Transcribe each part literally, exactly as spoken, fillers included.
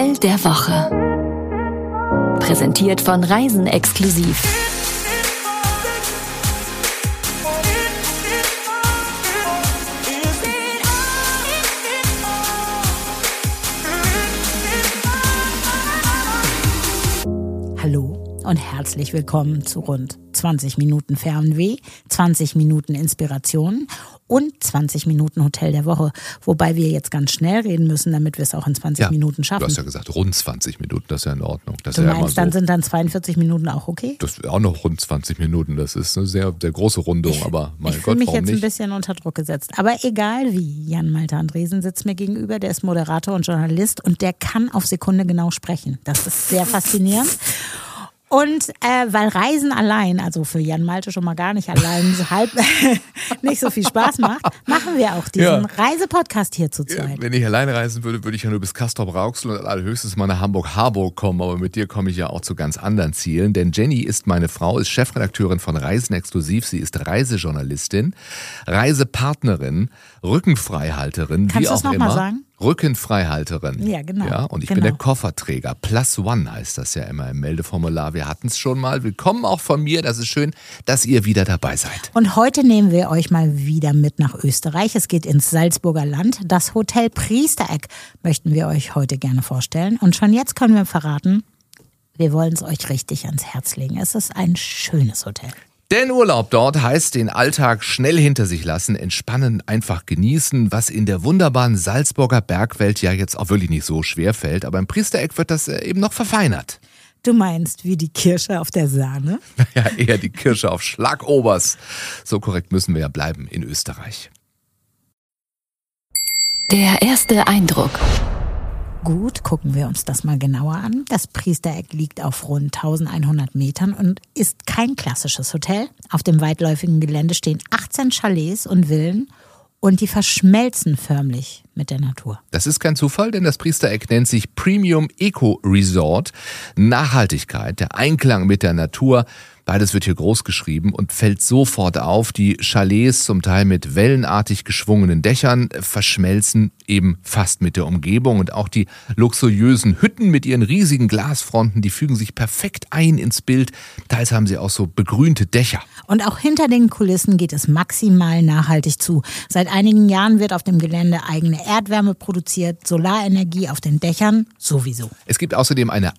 Hotel der Woche. Präsentiert von Reisen exklusiv. Hallo und herzlich willkommen zu rund zwanzig Minuten Fernweh, zwanzig Minuten Inspiration und zwanzig Minuten Hotel der Woche. Wobei wir jetzt ganz schnell reden müssen, damit wir es auch in zwanzig ja, Minuten schaffen. Du hast ja gesagt, rund zwanzig Minuten, das ist ja in Ordnung. Das du ist ja meinst, immer so. Dann sind dann zweiundvierzig Minuten auch okay? Das wäre auch noch rund zwanzig Minuten, das ist eine sehr, sehr große Rundung, ich, aber mein ich Gott, Ich fühle mich warum jetzt nicht? ein bisschen unter Druck gesetzt. Aber egal wie, Jan Malte Andresen sitzt mir gegenüber, der ist Moderator und Journalist und der kann auf Sekunde genau sprechen. Das ist sehr faszinierend. Und äh, weil Reisen allein, also für Jan Malte schon mal gar nicht allein, so halb nicht so viel Spaß macht, machen wir auch diesen Ja. Reisepodcast hier zu zweit. Ja, wenn ich alleine reisen würde, würde ich ja nur bis Castrop-Rauxel und allerhöchstens mal nach Hamburg-Harburg kommen. Aber mit dir komme ich ja auch zu ganz anderen Zielen. Denn Jenny ist meine Frau, ist Chefredakteurin von Reisen exklusiv. Sie ist Reisejournalistin, Reisepartnerin, Rückenfreihalterin, Kannst wie du auch es noch immer. mal sagen? Rückenfreihalterin. Ja, genau. Ja, und ich genau. bin der Kofferträger. Plus One heißt das ja immer im Meldeformular. Wir hatten es schon mal. Willkommen auch von mir. Das ist schön, dass ihr wieder dabei seid. Und heute nehmen wir euch mal wieder mit nach Österreich. Es geht ins Salzburger Land. Das Hotel Priesteregg möchten wir euch heute gerne vorstellen. Und schon jetzt können wir verraten, wir wollen es euch richtig ans Herz legen. Es ist ein schönes Hotel. Denn Urlaub dort heißt den Alltag schnell hinter sich lassen, entspannen, einfach genießen, was in der wunderbaren Salzburger Bergwelt ja jetzt auch wirklich nicht so schwer fällt. Aber im Priesteregg wird das eben noch verfeinert. Du meinst wie die Kirsche auf der Sahne? Ja, eher die Kirsche auf Schlagobers. So korrekt müssen wir ja bleiben in Österreich. Der erste Eindruck. Gut, gucken wir uns das mal genauer an. Das Priesteregg liegt auf rund eintausendeinhundert Metern und ist kein klassisches Hotel. Auf dem weitläufigen Gelände stehen achtzehn Chalets und Villen und die verschmelzen förmlich mit der Natur. Das ist kein Zufall, denn das Priesteregg nennt sich Premium Eco Resort. Nachhaltigkeit, der Einklang mit der Natur, beides wird hier groß geschrieben und fällt sofort auf. Die Chalets, zum Teil mit wellenartig geschwungenen Dächern, verschmelzen eben fast mit der Umgebung. Und auch die luxuriösen Hütten mit ihren riesigen Glasfronten, die fügen sich perfekt ein ins Bild. Teils haben sie auch so begrünte Dächer. Und auch hinter den Kulissen geht es maximal nachhaltig zu. Seit einigen Jahren wird auf dem Gelände eigene Erdwärme produziert, Solarenergie auf den Dächern sowieso. Es gibt außerdem eine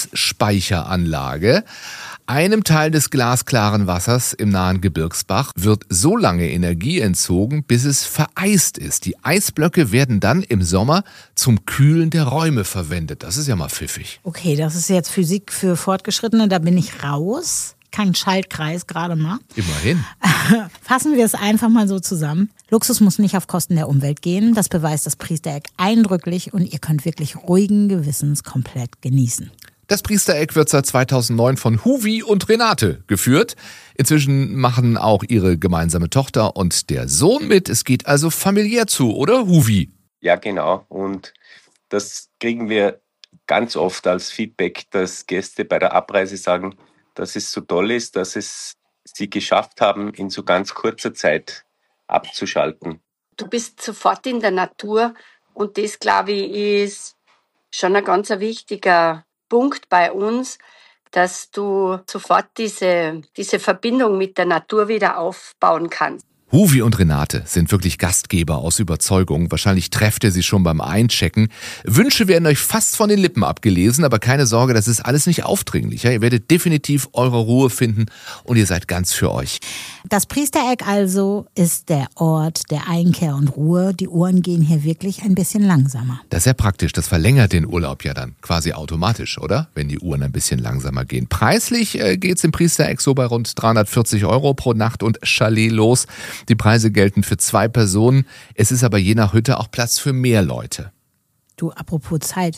Eisspeicheranlage. Einem Teil des glasklaren Wassers im nahen Gebirgsbach wird so lange Energie entzogen, bis es vereist ist. Die Eisblöcke werden dann im Sommer zum Kühlen der Räume verwendet. Das ist ja mal pfiffig. Okay, das ist jetzt Physik für Fortgeschrittene, da bin ich raus. Kein Schaltkreis, gerade mal. Immerhin. Fassen wir es einfach mal so zusammen. Luxus muss nicht auf Kosten der Umwelt gehen. Das beweist das Priesteregg eindrücklich und ihr könnt wirklich ruhigen Gewissens komplett genießen. Das Priesteregg wird seit zweitausendneun von Huvi und Renate geführt. Inzwischen machen auch ihre gemeinsame Tochter und der Sohn mit. Es geht also familiär zu, oder Huvi? Ja, genau. Und das kriegen wir ganz oft als Feedback, dass Gäste bei der Abreise sagen, dass es so toll ist, dass es sie geschafft haben, in so ganz kurzer Zeit abzuschalten. Du bist sofort in der Natur und das, glaube ich, ist schon ein ganz wichtiger Punkt bei uns, dass du sofort diese, diese Verbindung mit der Natur wieder aufbauen kannst. Huvi und Renate sind wirklich Gastgeber aus Überzeugung. Wahrscheinlich trefft ihr sie schon beim Einchecken. Wünsche werden euch fast von den Lippen abgelesen, aber keine Sorge, das ist alles nicht aufdringlich. Ja, ihr werdet definitiv eure Ruhe finden und ihr seid ganz für euch. Das Priesteregg also ist der Ort der Einkehr und Ruhe. Die Uhren gehen hier wirklich ein bisschen langsamer. Das ist ja praktisch, das verlängert den Urlaub ja dann quasi automatisch, oder? Wenn die Uhren ein bisschen langsamer gehen. Preislich äh, geht's im Priesteregg so bei rund dreihundertvierzig Euro pro Nacht und Chalet los. Die Preise gelten für zwei Personen. Es ist aber je nach Hütte auch Platz für mehr Leute. Du, apropos Zeit.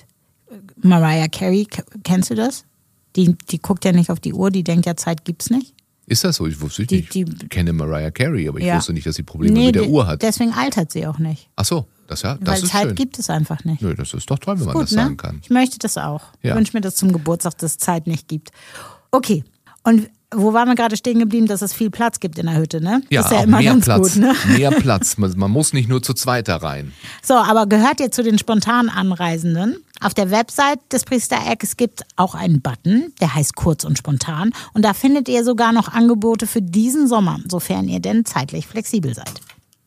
Mariah Carey, kennst du das? Die, die guckt ja nicht auf die Uhr, die denkt ja, Zeit gibt's nicht. Ist das so? Ich wusste nicht. Die, Ich die, kenne Mariah Carey, aber ich ja. wusste nicht, dass sie Probleme nee, mit der de- Uhr hat. Deswegen altert sie auch nicht. Ach so, das, ja, das Weil ist Zeit schön. gibt es einfach nicht. Nö, das ist doch toll, wenn man Gut, das ne? sagen kann. Ich möchte das auch. Ja. Ich wünsche mir das zum Geburtstag, dass es Zeit nicht gibt. Okay, und wo waren wir gerade stehen geblieben, dass es viel Platz gibt in der Hütte, ne? Ja, das ist ja auch immer mehr ganz Platz. gut, ne? Mehr Platz. Man, man muss nicht nur zu zweit da rein. So, aber gehört ihr zu den spontan Anreisenden? Auf der Website des Priesterecks gibt es auch einen Button, der heißt Kurz und Spontan. Und da findet ihr sogar noch Angebote für diesen Sommer, sofern ihr denn zeitlich flexibel seid.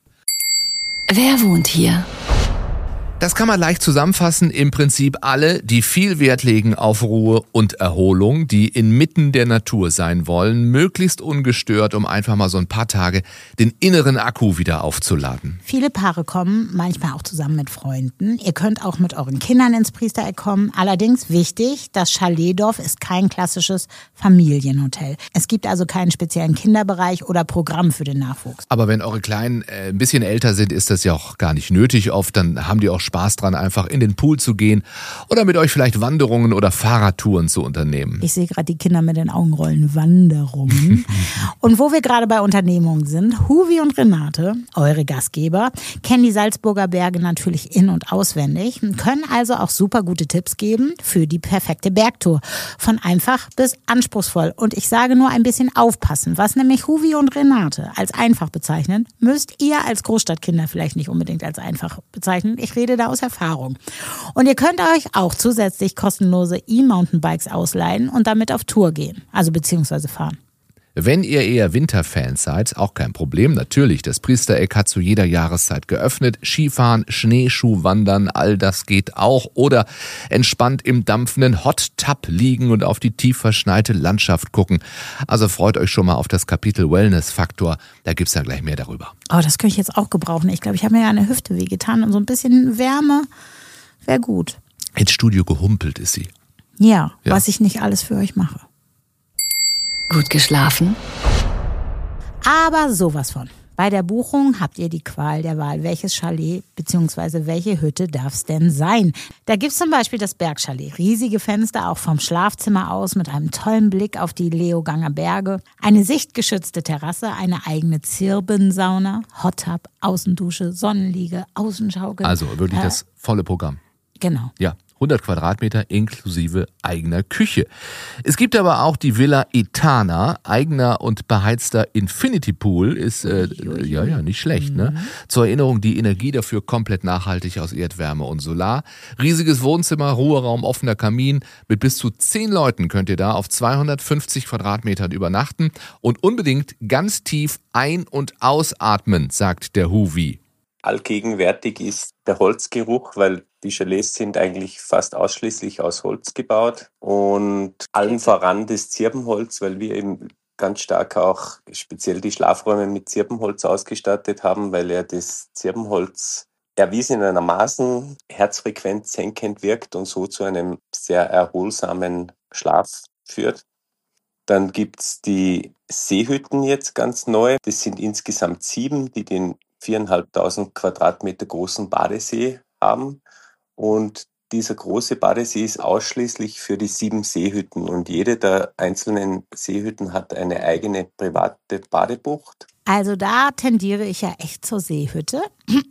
Wer wohnt hier? Das kann man leicht zusammenfassen. Im Prinzip alle, die viel Wert legen auf Ruhe und Erholung, die inmitten der Natur sein wollen, möglichst ungestört, um einfach mal so ein paar Tage den inneren Akku wieder aufzuladen. Viele Paare kommen, manchmal auch zusammen mit Freunden. Ihr könnt auch mit euren Kindern ins Priestereck kommen. Allerdings wichtig, das Chaletdorf ist kein klassisches Familienhotel. Es gibt also keinen speziellen Kinderbereich oder Programm für den Nachwuchs. Aber wenn eure Kleinen äh, ein bisschen älter sind, ist das ja auch gar nicht nötig oft. Dann haben die auch Spaß dran, einfach in den Pool zu gehen oder mit euch vielleicht Wanderungen oder Fahrradtouren zu unternehmen. Ich sehe gerade die Kinder mit den Augenrollen, Wanderungen. Und wo wir gerade bei Unternehmungen sind, Huvi und Renate, eure Gastgeber, kennen die Salzburger Berge natürlich in- und auswendig, können also auch super gute Tipps geben für die perfekte Bergtour. Von einfach bis anspruchsvoll. Und ich sage nur ein bisschen aufpassen. Was nämlich Huvi und Renate als einfach bezeichnen, müsst ihr als Großstadtkinder vielleicht nicht unbedingt als einfach bezeichnen. Ich rede da aus Erfahrung. Und ihr könnt euch auch zusätzlich kostenlose E-Mountainbikes ausleihen und damit auf Tour gehen, also beziehungsweise fahren. Wenn ihr eher Winterfans seid, auch kein Problem. Natürlich, das Priestereck hat zu jeder Jahreszeit geöffnet. Skifahren, Schneeschuhwandern, all das geht auch. Oder entspannt im dampfenden Hot Tub liegen und auf die tief verschneite Landschaft gucken. Also freut euch schon mal auf das Kapitel Wellness-Faktor. Da gibt's ja gleich mehr darüber. Oh, das könnte ich jetzt auch gebrauchen. Ich glaube, ich habe mir ja eine Hüfte wehgetan und so ein bisschen Wärme wäre gut. Ins Studio gehumpelt ist sie. Ja, Ja. was ich nicht alles für euch mache. Gut geschlafen? Aber sowas von. Bei der Buchung habt ihr die Qual der Wahl, welches Chalet bzw. welche Hütte darf es denn sein. Da gibt es zum Beispiel das Bergchalet. Riesige Fenster, auch vom Schlafzimmer aus mit einem tollen Blick auf die Leoganger Berge. Eine sichtgeschützte Terrasse, eine eigene Zirbensauna, Hot Tub, Außendusche, Sonnenliege, Außenschaukel. Also wirklich Äh, das volle Programm. Genau. Ja, hundert Quadratmeter inklusive eigener Küche. Es gibt aber auch die Villa Etana, eigener und beheizter Infinity Pool, ist äh, ja ja nicht schlecht, ne? Zur Erinnerung, die Energie dafür komplett nachhaltig aus Erdwärme und Solar. Riesiges Wohnzimmer, Ruheraum, offener Kamin. Mit bis zu zehn Leuten könnt ihr da auf zweihundertfünfzig Quadratmetern übernachten und unbedingt ganz tief ein- und ausatmen, sagt der Huvi. Allgegenwärtig ist der Holzgeruch, weil die Chalets sind eigentlich fast ausschließlich aus Holz gebaut und allen voran das Zirbenholz, weil wir eben ganz stark auch speziell die Schlafräume mit Zirbenholz ausgestattet haben, weil ja das Zirbenholz erwiesenermaßen herzfrequenzsenkend wirkt und so zu einem sehr erholsamen Schlaf führt. Dann gibt's die Seehütten jetzt ganz neu. Das sind insgesamt sieben, die den viertausendfünfhundert Quadratmeter großen Badesee haben. Und dieser große Badesee ist ausschließlich für die sieben Seehütten. Und jede der einzelnen Seehütten hat eine eigene private Badebucht. Also da tendiere ich ja echt zur Seehütte.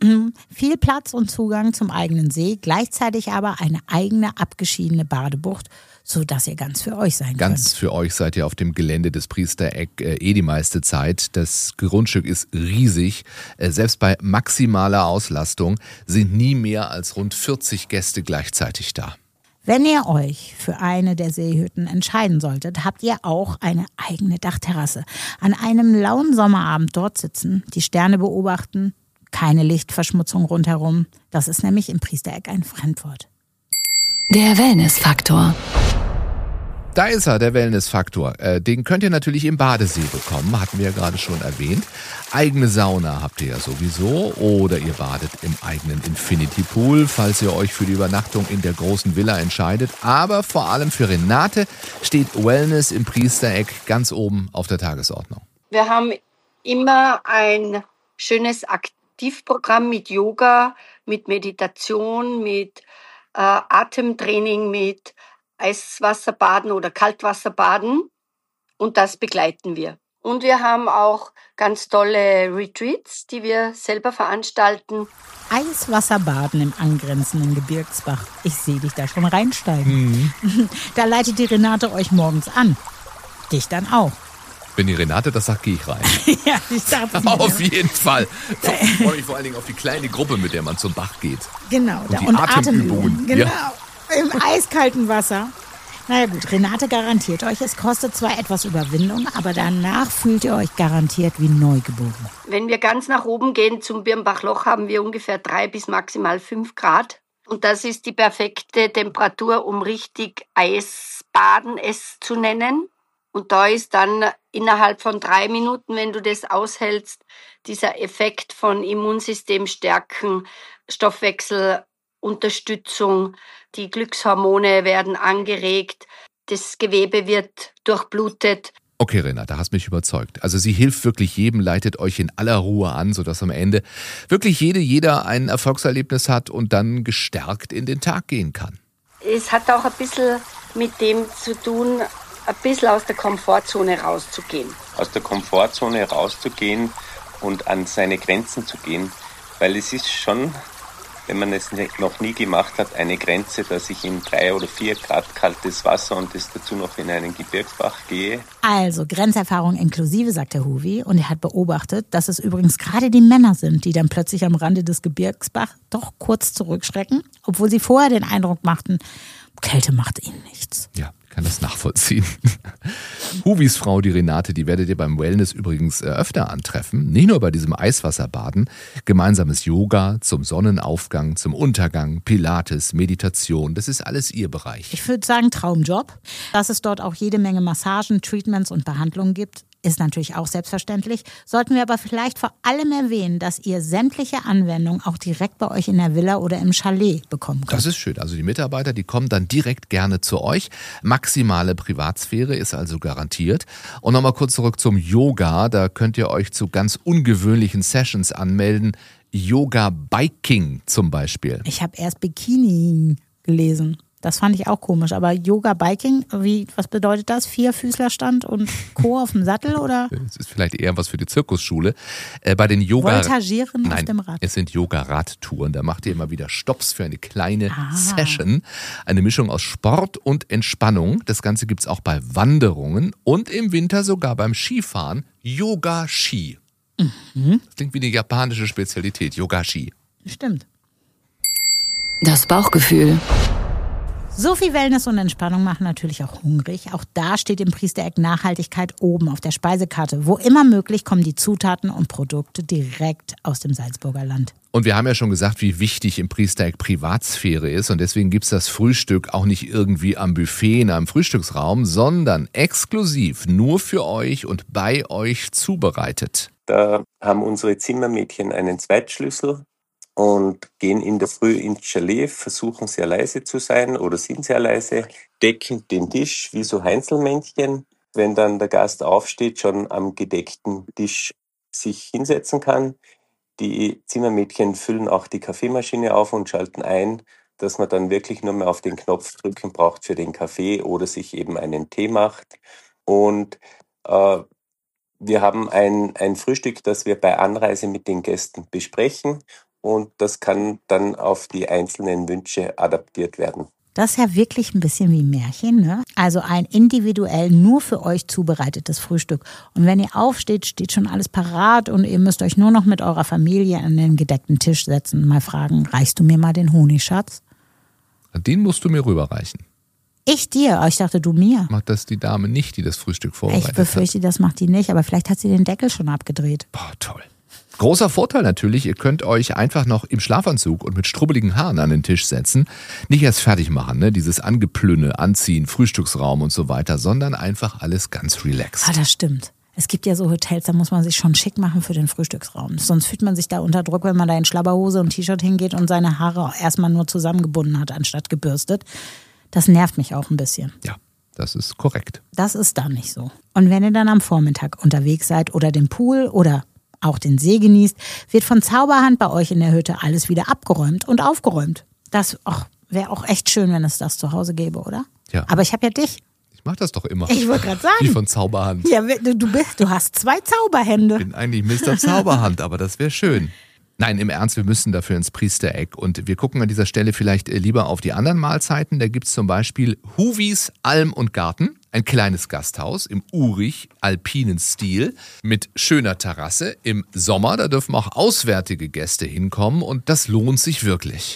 Viel Platz und Zugang zum eigenen See, gleichzeitig aber eine eigene abgeschiedene Badebucht, sodass ihr ganz für euch sein Ganz könnt. für euch seid ihr auf dem Gelände des Priestereck äh, eh die meiste Zeit. Das Grundstück ist riesig. Äh, selbst bei maximaler Auslastung sind nie mehr als rund vierzig Gäste gleichzeitig da. Wenn ihr euch für eine der Seehütten entscheiden solltet, habt ihr auch eine eigene Dachterrasse. An einem lauen Sommerabend dort sitzen, die Sterne beobachten, keine Lichtverschmutzung rundherum. Das ist nämlich im Priestereck ein Fremdwort. Der Wellness-Faktor. Da ist er, der Wellness-Faktor. Äh, den könnt ihr natürlich im Badesee bekommen, hatten wir ja gerade schon erwähnt. Eigene Sauna habt ihr ja sowieso oder ihr badet im eigenen Infinity Pool, falls ihr euch für die Übernachtung in der großen Villa entscheidet. Aber vor allem für Renate steht Wellness im Priestereck ganz oben auf der Tagesordnung. Wir haben immer ein schönes Aktivprogramm mit Yoga, mit Meditation, mit äh, Atemtraining, mit Eiswasserbaden oder Kaltwasserbaden und das begleiten wir. Und wir haben auch ganz tolle Retreats, die wir selber veranstalten. Eiswasserbaden im angrenzenden Gebirgsbach. Ich sehe dich da schon reinsteigen. Mhm. Da leitet die Renate euch morgens an. Dich dann auch. Wenn die Renate das sagt, gehe ich rein. Ja, ich dachte Auf jeden Fall. Ich freue mich vor allen Dingen auf die kleine Gruppe, mit der man zum Bach geht. Genau. Und die und Atemübungen. Genau. Ja. Im eiskalten Wasser. Naja gut, Renate garantiert euch, es kostet zwar etwas Überwindung, aber danach fühlt ihr euch garantiert wie neugeboren. Wenn wir ganz nach oben gehen zum Birnbachloch, haben wir ungefähr drei bis maximal fünf Grad. Und das ist die perfekte Temperatur, um richtig Eisbaden es zu nennen. Und da ist dann innerhalb von drei Minuten, wenn du das aushältst, dieser Effekt von Immunsystem stärken, Stoffwechselunterstützung, die Glückshormone werden angeregt, das Gewebe wird durchblutet. Okay, Renate, hast mich überzeugt. Also sie hilft wirklich jedem, leitet euch in aller Ruhe an, sodass am Ende wirklich jede, jeder ein Erfolgserlebnis hat und dann gestärkt in den Tag gehen kann. Es hat auch ein bisschen mit dem zu tun, ein bisschen aus der Komfortzone rauszugehen. Aus der Komfortzone rauszugehen und an seine Grenzen zu gehen, weil es ist schon, wenn man es noch nie gemacht hat, eine Grenze, dass ich in drei oder vier Grad kaltes Wasser und das dazu noch in einen Gebirgsbach gehe. Also Grenzerfahrung inklusive, sagt der Huvi. Und er hat beobachtet, dass es übrigens gerade die Männer sind, die dann plötzlich am Rande des Gebirgsbachs doch kurz zurückschrecken, obwohl sie vorher den Eindruck machten, Kälte macht ihnen nichts. Ja, kann das nachvollziehen. Huvis Frau, die Renate, die werdet ihr beim Wellness übrigens öfter antreffen. Nicht nur bei diesem Eiswasserbaden. Gemeinsames Yoga zum Sonnenaufgang, zum Untergang, Pilates, Meditation. Das ist alles ihr Bereich. Ich würde sagen Traumjob. Dass es dort auch jede Menge Massagen, Treatments und Behandlungen gibt, ist natürlich auch selbstverständlich. Sollten wir aber vielleicht vor allem erwähnen, dass ihr sämtliche Anwendungen auch direkt bei euch in der Villa oder im Chalet bekommen könnt. Das ist schön. Also die Mitarbeiter, die kommen dann direkt gerne zu euch. Maximale Privatsphäre ist also garantiert. Und nochmal kurz zurück zum Yoga. Da könnt ihr euch zu ganz ungewöhnlichen Sessions anmelden. Yoga Biking zum Beispiel. Ich habe erst Bikini gelesen. Das fand ich auch komisch, aber Yoga Biking, wie, was bedeutet das? Vierfüßlerstand und Co. auf dem Sattel oder? Das ist vielleicht eher was für die Zirkusschule. Äh, bei den Yoga Voltagieren Nein, auf dem Rad. Es sind Yoga-Radtouren. Da macht ihr immer wieder Stopps für eine kleine Ah. Session. Eine Mischung aus Sport und Entspannung. Das Ganze gibt's auch bei Wanderungen und im Winter sogar beim Skifahren. Yoga-Ski. Mhm. Das klingt wie eine japanische Spezialität. Yoga-Ski. Stimmt. Das Bauchgefühl. So viel Wellness und Entspannung machen natürlich auch hungrig. Auch da steht im Priestereck Nachhaltigkeit oben auf der Speisekarte. Wo immer möglich kommen die Zutaten und Produkte direkt aus dem Salzburger Land. Und wir haben ja schon gesagt, wie wichtig im Priestereck Privatsphäre ist. Und deswegen gibt's das Frühstück auch nicht irgendwie am Buffet in einem Frühstücksraum, sondern exklusiv nur für euch und bei euch zubereitet. Da haben unsere Zimmermädchen einen Zweitschlüssel und gehen in der Früh ins Chalet, versuchen sehr leise zu sein oder sind sehr leise, decken den Tisch wie so Heinzelmännchen. Wenn dann der Gast aufsteht, schon am gedeckten Tisch sich hinsetzen kann. Die Zimmermädchen füllen auch die Kaffeemaschine auf und schalten ein, dass man dann wirklich nur mehr auf den Knopf drücken braucht für den Kaffee oder sich eben einen Tee macht. Und äh, wir haben ein, ein Frühstück, das wir bei Anreise mit den Gästen besprechen. Und das kann dann auf die einzelnen Wünsche adaptiert werden. Das ist ja wirklich ein bisschen wie ein Märchen, ne? Also ein individuell nur für euch zubereitetes Frühstück. Und wenn ihr aufsteht, steht schon alles parat und ihr müsst euch nur noch mit eurer Familie an den gedeckten Tisch setzen. Mal fragen, reichst du mir mal den Honig, Schatz? Den musst du mir rüberreichen. Ich dir? Ich dachte, du mir. Macht das die Dame nicht, die das Frühstück vorbereitet Ich befürchte, hat? das macht die nicht, aber vielleicht hat sie den Deckel schon abgedreht. Boah, toll. Großer Vorteil natürlich, ihr könnt euch einfach noch im Schlafanzug und mit strubbeligen Haaren an den Tisch setzen. Nicht erst fertig machen, ne? Dieses Angeplünne, Anziehen, Frühstücksraum und so weiter, sondern einfach alles ganz relaxed. Ah, das stimmt. Es gibt ja so Hotels, da muss man sich schon schick machen für den Frühstücksraum. Sonst fühlt man sich da unter Druck, wenn man da in Schlabberhose und T-Shirt hingeht und seine Haare erstmal nur zusammengebunden hat, anstatt gebürstet. Das nervt mich auch ein bisschen. Ja, das ist korrekt. Das ist da nicht so. Und wenn ihr dann am Vormittag unterwegs seid oder den Pool oder auch den See genießt, wird von Zauberhand bei euch in der Hütte alles wieder abgeräumt und aufgeräumt. Das wäre auch echt schön, wenn es das zu Hause gäbe, oder? Ja. Aber ich habe ja dich. Ich mach das doch immer. Ich wollte gerade sagen. Wie von Zauberhand. Ja, du, du, bist, du hast zwei Zauberhände. Ich bin eigentlich Mister Zauberhand, aber das wäre schön. Nein, im Ernst, wir müssen dafür ins Priestereck. Und wir gucken an dieser Stelle vielleicht lieber auf die anderen Mahlzeiten. Da gibt es zum Beispiel Huvis Alm und Garten. Ein kleines Gasthaus im urig-alpinen Stil mit schöner Terrasse. Im Sommer, da dürfen auch auswärtige Gäste hinkommen und das lohnt sich wirklich.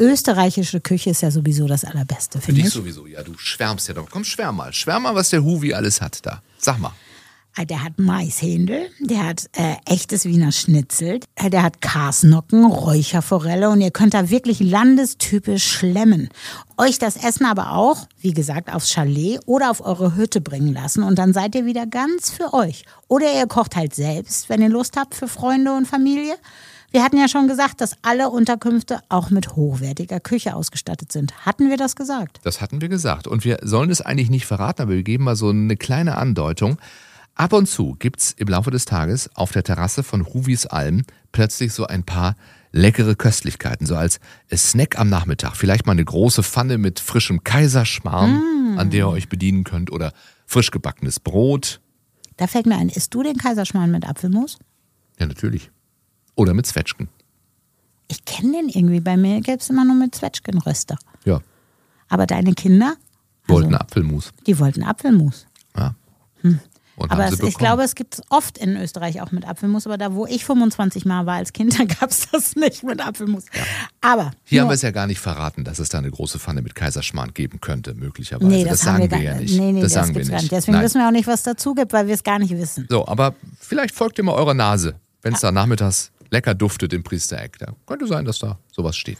österreichische Küche ist ja sowieso das Allerbeste, Für finde dich ich. sowieso, ja, du schwärmst ja doch. Komm, schwärm mal. Schwärm mal, was der Huvi alles hat da. Sag mal. Der hat Maishändel, der hat äh, echtes Wiener Schnitzel, der hat Karsnocken, Räucherforelle und ihr könnt da wirklich landestypisch schlemmen. Euch das Essen aber auch, wie gesagt, aufs Chalet oder auf eure Hütte bringen lassen und dann seid ihr wieder ganz für euch. Oder ihr kocht halt selbst, wenn ihr Lust habt, für Freunde und Familie. Wir hatten ja schon gesagt, dass alle Unterkünfte auch mit hochwertiger Küche ausgestattet sind. Hatten wir das gesagt? Das hatten wir gesagt. Und wir sollen es eigentlich nicht verraten, aber wir geben mal so eine kleine Andeutung. Ab und zu gibt's im Laufe des Tages auf der Terrasse von Huvis Alm plötzlich so ein paar leckere Köstlichkeiten, so als Snack am Nachmittag. Vielleicht mal eine große Pfanne mit frischem Kaiserschmarrn, mm. an der ihr euch bedienen könnt, oder frisch gebackenes Brot. Da fällt mir ein, isst du den Kaiserschmarrn mit Apfelmus? Ja, natürlich. Oder mit Zwetschgen. Ich kenne den irgendwie, bei mir gäbe es immer nur mit Zwetschgenröster. Ja. Aber deine Kinder? Wollten also, Apfelmus. Die wollten Apfelmus. Ja. Hm. Und aber haben sie es, ich bekommen. glaube, es gibt es oft in Österreich auch mit Apfelmus, aber da, wo ich fünfundzwanzig Mal war als Kind, da gab es das nicht mit Apfelmus. Ja. Aber hier nur, haben wir es ja gar nicht verraten, dass es da eine große Pfanne mit Kaiserschmarrn geben könnte, möglicherweise. nee, das, das haben sagen wir, wir gar, ja nicht. Nee, nee, das das, sagen wir gibt's gar nicht. nicht. Deswegen Nein. wissen wir auch nicht, was dazu gibt, weil wir es gar nicht wissen. So, aber vielleicht folgt ihr mal eurer Nase, wenn es da nachmittags lecker duftet im Priestereck. Da könnte sein, dass da sowas steht.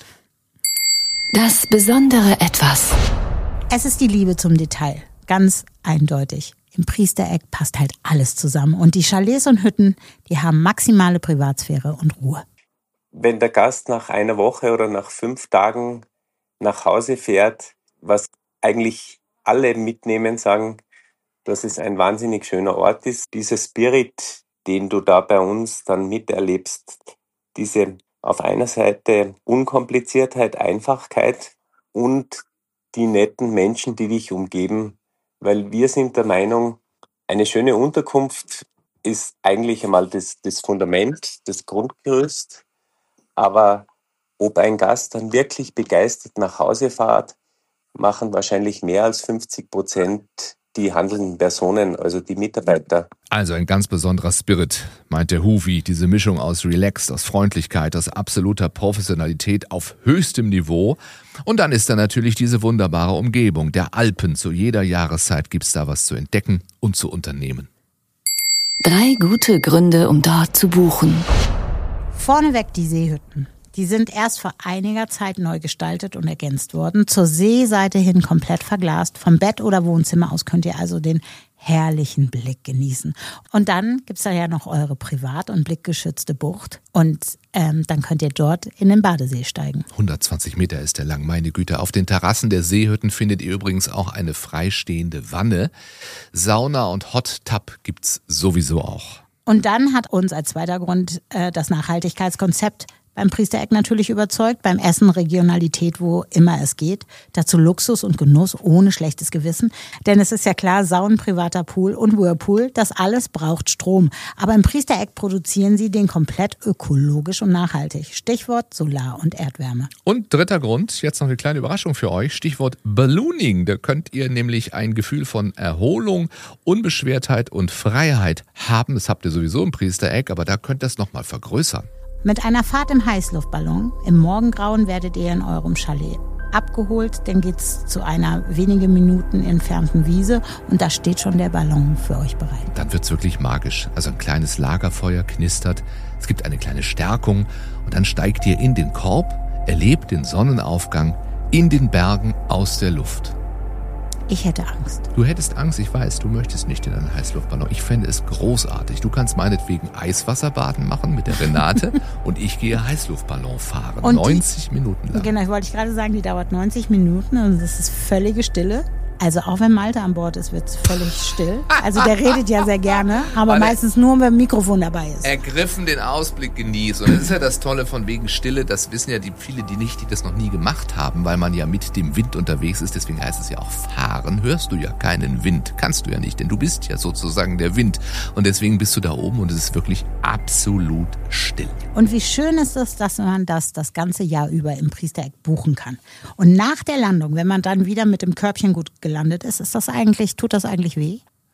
Das besondere Etwas. Es ist die Liebe zum Detail, ganz eindeutig. Im Priestereck passt halt alles zusammen. Und die Chalets und Hütten, die haben maximale Privatsphäre und Ruhe. Wenn der Gast nach einer Woche oder nach fünf Tagen nach Hause fährt, was eigentlich alle mitnehmen, sagen, dass es ein wahnsinnig schöner Ort ist. Dieser Spirit, den du da bei uns dann miterlebst, diese auf einer Seite Unkompliziertheit, Einfachkeit und die netten Menschen, die dich umgeben, weil wir sind der Meinung, eine schöne Unterkunft ist eigentlich einmal das, das Fundament, das Grundgerüst, aber ob ein Gast dann wirklich begeistert nach Hause fährt, machen wahrscheinlich mehr als fünfzig Prozent die handelnden Personen, also die Mitarbeiter. Also ein ganz besonderer Spirit, meint der Huvi. Diese Mischung aus Relaxed, aus Freundlichkeit, aus absoluter Professionalität auf höchstem Niveau. Und dann ist da natürlich diese wunderbare Umgebung der Alpen. Zu jeder Jahreszeit gibt's da was zu entdecken und zu unternehmen. Drei gute Gründe, um dort zu buchen. Vorneweg die Seehütten. Die sind erst vor einiger Zeit neu gestaltet und ergänzt worden. Zur Seeseite hin komplett verglast. Vom Bett oder Wohnzimmer aus könnt ihr also den herrlichen Blick genießen. Und dann gibt's da ja noch eure privat- und blickgeschützte Bucht. Und ähm, dann könnt ihr dort in den Badesee steigen. hundertzwanzig Meter ist der lang, meine Güte. Auf den Terrassen der Seehütten findet ihr übrigens auch eine freistehende Wanne. Sauna und Hot Tub gibt's sowieso auch. Und dann hat uns als zweiter Grund äh, das Nachhaltigkeitskonzept beim Priestereck natürlich überzeugt, beim Essen Regionalität, wo immer es geht. Dazu Luxus und Genuss ohne schlechtes Gewissen. Denn es ist ja klar, Saunen, privater Pool und Whirlpool, das alles braucht Strom. Aber im Priestereck produzieren sie den komplett ökologisch und nachhaltig. Stichwort Solar- und Erdwärme. Und dritter Grund, jetzt noch eine kleine Überraschung für euch, Stichwort Ballooning. Da könnt ihr nämlich ein Gefühl von Erholung, Unbeschwertheit und Freiheit haben. Das habt ihr sowieso im Priestereck, aber da könnt ihr es nochmal vergrößern. Mit einer Fahrt im Heißluftballon im Morgengrauen werdet ihr in eurem Chalet abgeholt. Dann geht's zu einer wenige Minuten entfernten Wiese und da steht schon der Ballon für euch bereit. Dann wird's wirklich magisch. Also ein kleines Lagerfeuer knistert, es gibt eine kleine Stärkung und dann steigt ihr in den Korb, erlebt den Sonnenaufgang in den Bergen aus der Luft. Ich hätte Angst. Du hättest Angst, ich weiß, du möchtest nicht in einen Heißluftballon. Ich fände es großartig. Du kannst meinetwegen Eiswasserbaden machen mit der Renate und ich gehe Heißluftballon fahren. Und die- neunzig Minuten lang. Genau, wollte ich gerade sagen, die dauert neunzig Minuten und das ist völlige Stille. Also auch wenn Malte an Bord ist, wird es völlig still. Also der redet ja sehr gerne, aber Weil er- meistens nur, wenn ein Mikrofon dabei ist. Ergriffen den Ausblick genießt. Und das ist ja das Tolle von wegen Stille, das wissen ja die viele, die nicht, die das noch nie gemacht haben, weil man ja mit dem Wind unterwegs ist, deswegen heißt es ja auch fahren, hörst du ja keinen Wind, kannst du ja nicht, denn du bist ja sozusagen der Wind und deswegen bist du da oben und es ist wirklich absolut still. Und wie schön ist es, dass man das das ganze Jahr über im Priestereck buchen kann. Und nach der Landung, wenn man dann wieder mit dem Körbchen gut gelandet ist, ist das eigentlich, tut das eigentlich weh?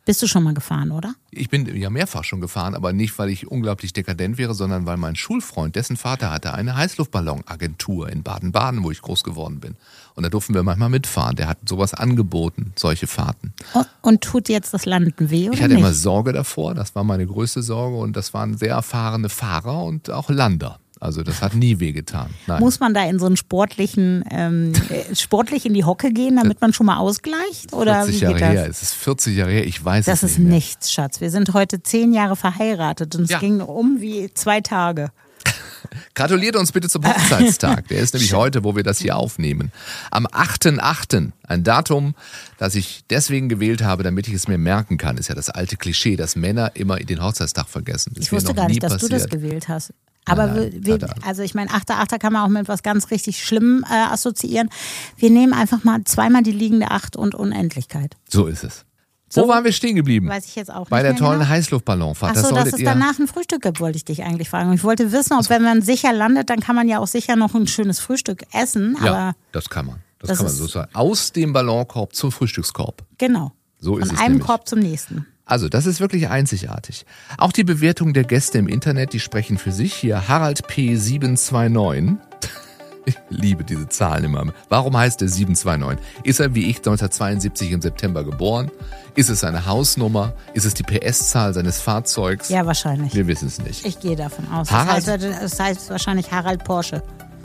Bist du schon mal gefahren, oder? Ich bin ja mehrfach schon gefahren, aber nicht, weil ich unglaublich dekadent wäre, sondern weil mein Schulfreund, dessen Vater hatte eine Heißluftballonagentur in Baden-Baden, wo ich groß geworden bin. Und da durften wir manchmal mitfahren. Der hat sowas angeboten, solche Fahrten. Und, und tut jetzt das Landen weh, oder Ich hatte nicht? immer Sorge davor, das war meine größte Sorge und das waren sehr erfahrene Fahrer und auch Lander. Also das hat nie wehgetan. Nein. Muss man da in so einen sportlichen, ähm, äh, sportlich in die Hocke gehen, damit man schon mal ausgleicht? Oder vierzig wie Jahre geht das? her, es ist vierzig Jahre her, ich weiß Das es ist nicht mehr. nichts, Schatz. Wir sind heute zehn Jahre verheiratet und es Ja. ging um wie zwei Tage. Gratuliert uns bitte zum Hochzeitstag. Der ist nämlich heute, wo wir das hier aufnehmen. Am achten achten Ein Datum, das ich deswegen gewählt habe, damit ich es mir merken kann. Ist ja das alte Klischee, dass Männer immer den Hochzeitstag vergessen. Ist Ich mir wusste noch gar nie nicht, dass passiert. du das gewählt hast. Aber Nein, wir, hat er. also ich meine, achter achter kann man auch mit was ganz richtig Schlimmem äh, assoziieren. Wir nehmen einfach mal zweimal die liegende Acht und Unendlichkeit. So ist es. So, Wo waren wir stehen geblieben? Weiß ich jetzt auch Bei nicht der mehr tollen genau. Heißluftballonfahrt. Achso, das dass solltet es ihr. danach ein Frühstück gibt, wollte ich dich eigentlich fragen. Ich wollte wissen, ob wenn man sicher landet, dann kann man ja auch sicher noch ein schönes Frühstück essen. Ja, Aber das kann man. Das, das kann man ist- so sagen. Aus dem Ballonkorb zum Frühstückskorb. genau. So ist Von es einem nämlich. Korb zum nächsten. Also, das ist wirklich einzigartig. Auch die Bewertungen der Gäste im Internet, die sprechen für sich. Hier Harald P sieben zwei neun. Ich liebe diese Zahlen immer. Warum heißt er sieben zwei neun? Ist er wie ich neunzehnhundertzweiundsiebzig im September geboren? Ist es seine Hausnummer? Ist es die P S-Zahl seines Fahrzeugs? Ja, wahrscheinlich. Wir wissen es nicht. Ich gehe davon aus. Harald- Das heißt, das heißt wahrscheinlich Harald Porsche.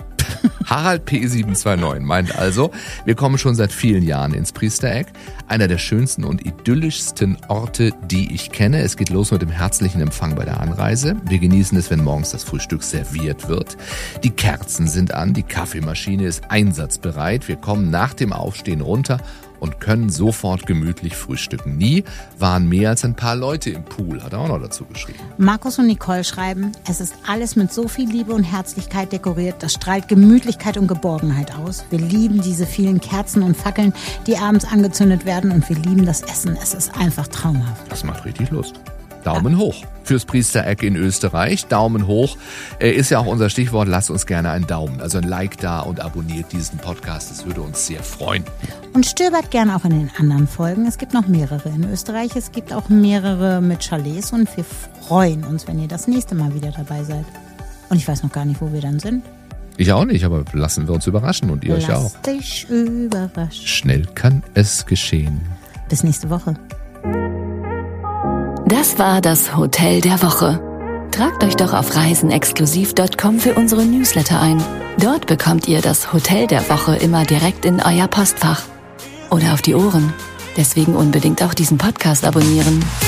Harald P sieben zwei neun meint also, wir kommen schon seit vielen Jahren ins Priestereck. Einer der schönsten und idyllischsten Orte, die ich kenne. Es geht los mit dem herzlichen Empfang bei der Anreise. Wir genießen es, wenn morgens das Frühstück serviert wird. Die Kerzen sind an, die Kaffeemaschine ist einsatzbereit. Wir kommen nach dem Aufstehen runter und können sofort gemütlich frühstücken. Nie waren mehr als ein paar Leute im Pool, hat er auch noch dazu geschrieben. Markus und Nicole schreiben, es ist alles mit so viel Liebe und Herzlichkeit dekoriert, das strahlt Gemütlichkeit und Geborgenheit aus. Wir lieben diese vielen Kerzen und Fackeln, die abends angezündet werden und wir lieben das Essen. Es ist einfach traumhaft. Das macht richtig Lust. Daumen hoch fürs Priestereck in Österreich. Daumen hoch äh, ist ja auch unser Stichwort. Lasst uns gerne einen Daumen, also ein Like da und abonniert diesen Podcast. Das würde uns sehr freuen. Und stöbert gerne auch in den anderen Folgen. Es gibt noch mehrere in Österreich. Es gibt auch mehrere mit Chalets und wir freuen uns, wenn ihr das nächste Mal wieder dabei seid. Und ich weiß noch gar nicht, wo wir dann sind. Ich auch nicht, aber lassen wir uns überraschen und ihr euch auch. Lasst dich überraschen. Schnell kann es geschehen. Bis nächste Woche. Das war das Hotel der Woche. Tragt euch doch auf reisenexklusiv Punkt com für unsere Newsletter ein. Dort bekommt ihr das Hotel der Woche immer direkt in euer Postfach. Oder auf die Ohren. Deswegen unbedingt auch diesen Podcast abonnieren.